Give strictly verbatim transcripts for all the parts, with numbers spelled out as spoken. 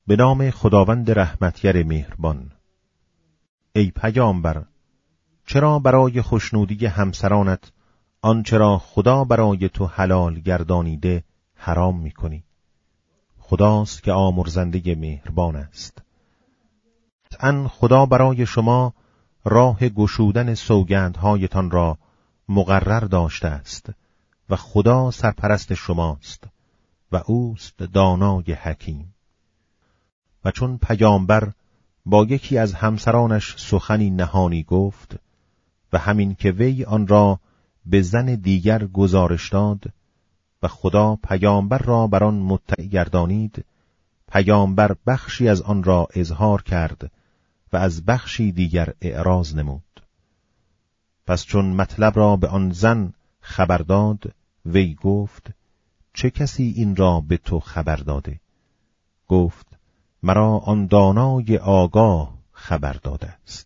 به نام خداوند رحمتگر مهربان. ای پیامبر، چرا برای خوشنودی همسرانت آنچه را خدا برای تو حلال گردانیده حرام می‌کنی؟ خداست که آمرزنده مهربان است. قطعاً خدا برای شما راه گشودن سوگندهایتان را مقرر داشته است و خدا سرپرست شماست و اوست دانای حکیم. و چون پیامبر با یکی از همسرانش سخنی نهانی گفت و همین که وی آن را به زن دیگر گزارش داد و خدا پیامبر را بر آن مطلع گردانید، پیامبر بخشی از آن را اظهار کرد و از بخشی دیگر اعراض نمود. پس چون مطلب را به آن زن خبر داد، وی گفت: چه کسی این را به تو خبر داده؟ گفت: مرا آن دانای آگاه خبر داده است.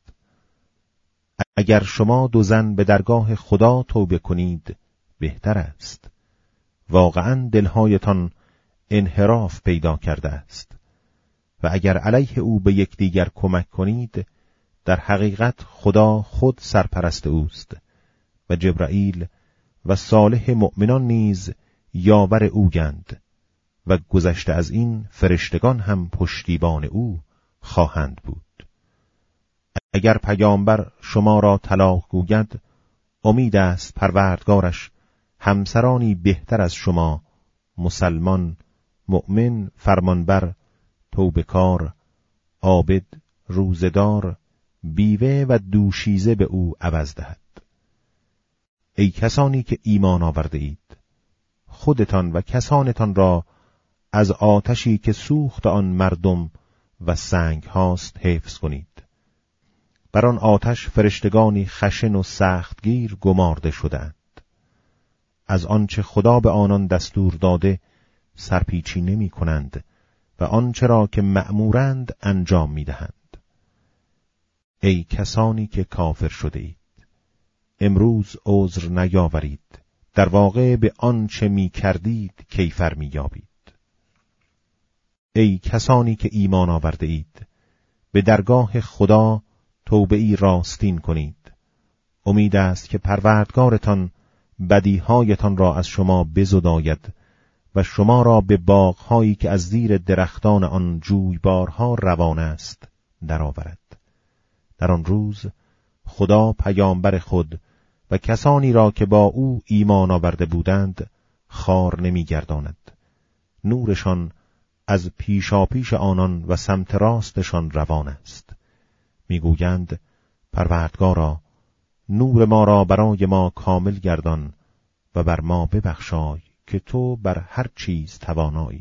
اگر شما دو زن به درگاه خدا توبه کنید بهتر است. واقعاً دلهایتان انحراف پیدا کرده است و اگر علیه او به یکدیگر کمک کنید، در حقیقت خدا خود سرپرست اوست و جبرائیل و صالح مؤمنان نیز یاور اویند و گذشته از این فرشتگان هم پشتیبان او خواهند بود. اگر پیامبر شما را طلاق گوید، امید است پروردگارش همسرانی بهتر از شما، مسلمان، مؤمن، فرمانبر، توبه‌کار، عابد، روزدار، بیوه و دوشیزه به او عوض دهد. ای کسانی که ایمان آورده اید، خودتان و کسانتان را از آتشی که سوخت آن مردم و سنگ هاست حفظ کنید. بر آن آتش فرشتگانی خشن و سختگیر گمارده شدند. از آنچه خدا به آنان دستور داده سرپیچی نمی کنند و آنچه را که مأمورند انجام می دهند. ای کسانی که کافر شده اید، امروز عذر نیاورید، در واقع به آنچه می کردید کیفر می یابید. ای کسانی که ایمان آورده اید، به درگاه خدا توبه ای راستین کنید. امید است که پروردگارتان بدیهایتان را از شما بزداید و شما را به باغهایی که از زیر درختان آن جویبارها روان است درآورد. در آن روز خدا پیامبر خود و کسانی را که با او ایمان آورده بودند خوار نمی‌گرداند. نورشان از پیشاپیش آنان و سمت راستشان روان است. میگویند: پروردگارا، نور ما را برای ما کامل گردان و بر ما ببخشای که تو بر هر چیز توانایی.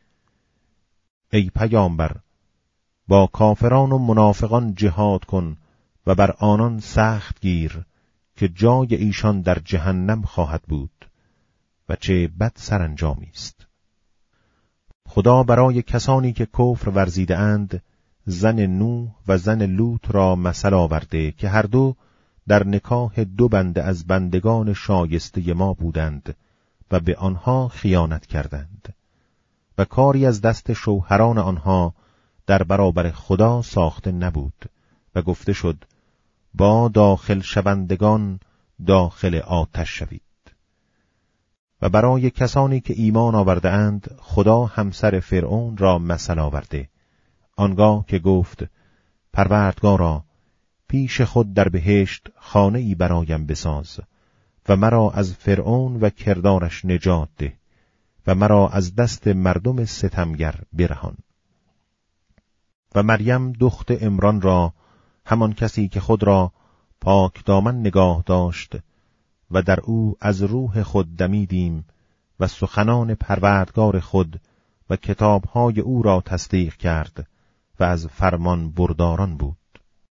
ای پیامبر، با کافران و منافقان جهاد کن و بر آنان سخت گیر که جای ایشان در جهنم خواهد بود و چه بد سرانجامی است. خدا برای کسانی که کفر ورزیده اند زن نوح و زن لوط را مثل آورده که هر دو در نکاح دو بنده از بندگان شایسته ما بودند و به آنها خیانت کردند و کاری از دست شوهران آنها در برابر خدا ساخته نبود و گفته شد: با داخل شوندگان داخل آتش شوید. و برای کسانی که ایمان آورده اند خدا همسر فرعون را مثل آورده، آنگاه که گفت: پروردگارا، پیش خود در بهشت خانه ای برایم بساز و مرا از فرعون و کردارش نجات ده و مرا از دست مردم ستمگر برهان. و مریم دخت عمران را، همان کسی که خود را پاک دامن نگاه داشت و در او از روح خود دمیدیم و سخنان پروردگار خود و کتابهای او را تصدیق کرد و از فرمان برداران بود.